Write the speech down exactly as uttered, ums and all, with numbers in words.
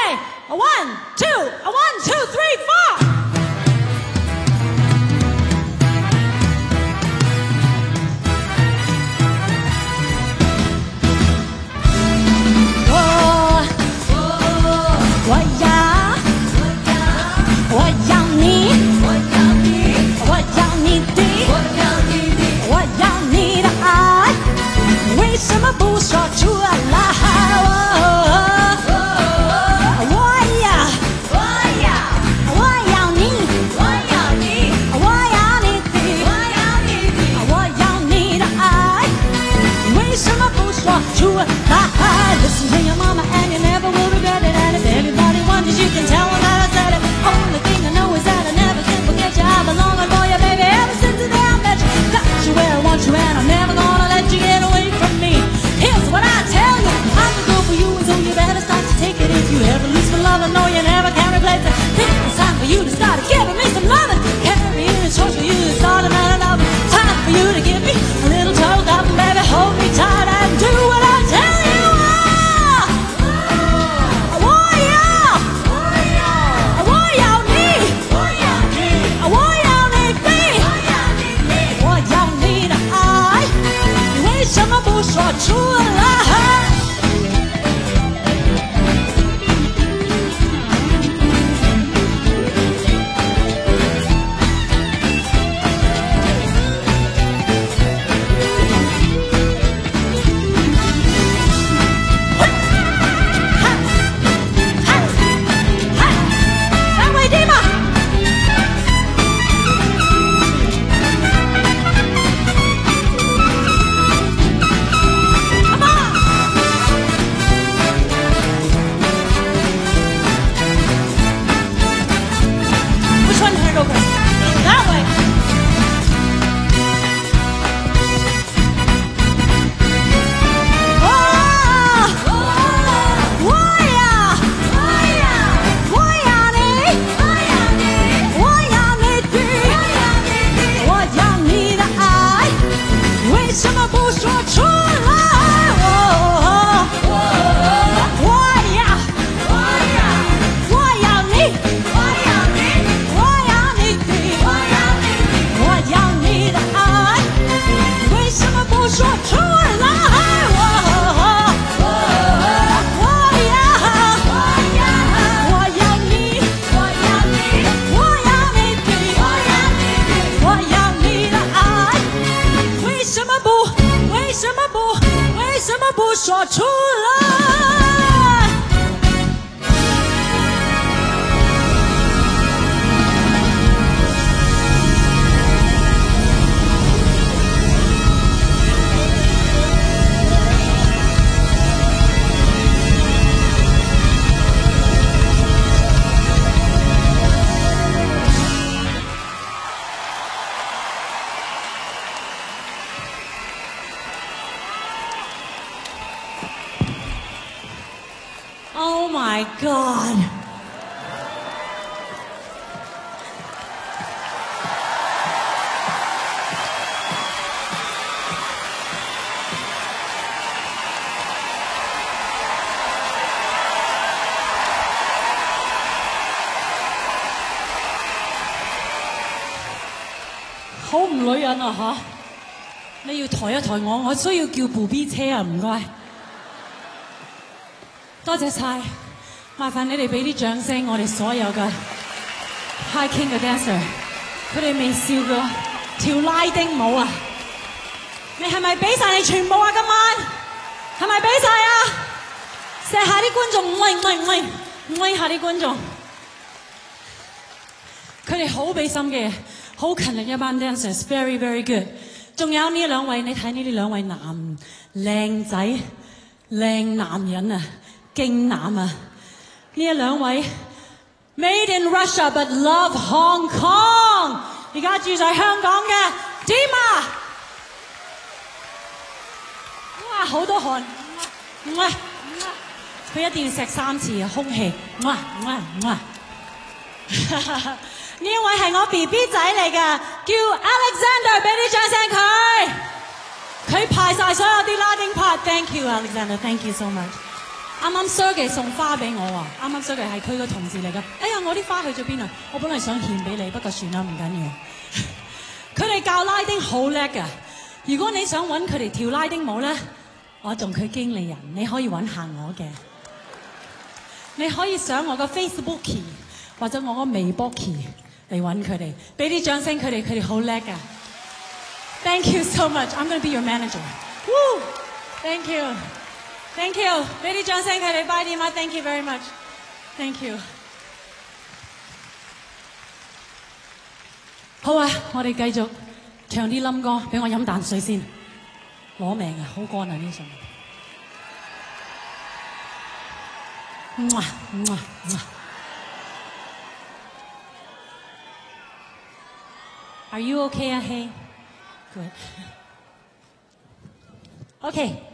way. A one, two, a one, two, three, four. Oh, oh, 我要，我要你，我要你，我要你的，我要你的，我要你的爱，为什么不说出来？Listen to your mama and you never will regret it. And if anybody wonders, you can tell them that I said it. Only thing I know is that I never can forget you. I've been longing for you, baby, ever since the day I met you. Got you where I want you and I'm never gonna let you get away from me. Here's what I tell you, I'm the girl for you, and so you better start to take it. If you ever lose for love, I know you never can replace it. Think it's time for you to start giving me some loving. Carry in and show for you to start another love. Time for you to give me a little toe up, baby, hold me tight and do what I tell you. Oh my God. How 唔女人啊吓？你要抬一抬我，我需要叫 B B 車啊，唔該。多謝晒，麻煩你哋俾啲掌聲，我哋所有嘅 High King 嘅 dancer， 佢哋未笑過跳拉丁舞啊！你係咪俾晒你全部啊？今晚係咪俾晒啊？錫下啲觀眾，唔喂唔喂唔喂唔喂下啲觀眾，佢哋好俾心機，好勤力一班 dancers，very very good。仲有呢兩位，你睇呢啲兩位男靚仔靚男人啊！勁男啊！呢一兩位 Made in Russia but love Hong Kong， 而家住在香港嘅 Dima， 哇好多汗，佢一定要錫三次啊，空氣，哇哇哇！呢一位係我 B B 仔嚟㗎，叫 Alexander， 俾啲掌聲佢。佢排晒所有啲拉丁 part，thank you Alexander，thank you so much。 啱啱 Sergey 送花俾我啊！啱啱 Sergey 係佢個同事嚟噶。哎呀，我啲花去咗邊啊？我本來想獻俾你，不過算啦，唔緊要。佢哋教拉丁好叻噶。如果你想揾佢哋跳拉丁舞咧，我做佢經理人，你可以揾下我嘅。你可以上我個 Facebook 或者我個微博嚟揾佢哋，俾啲掌聲佢哋，佢哋好叻噶。Thank you so much. I'm going to be your manager. Woo! Thank you. Thank you. 俾啲掌聲佢哋，拜啲嘛 Thank you very much. Thank you. 好啊，我哋繼續唱啲冧歌，俾我飲啖水先。攞命啊，好乾啊呢首。哇哇哇 Are you okay, ah, hey? Good. Okay.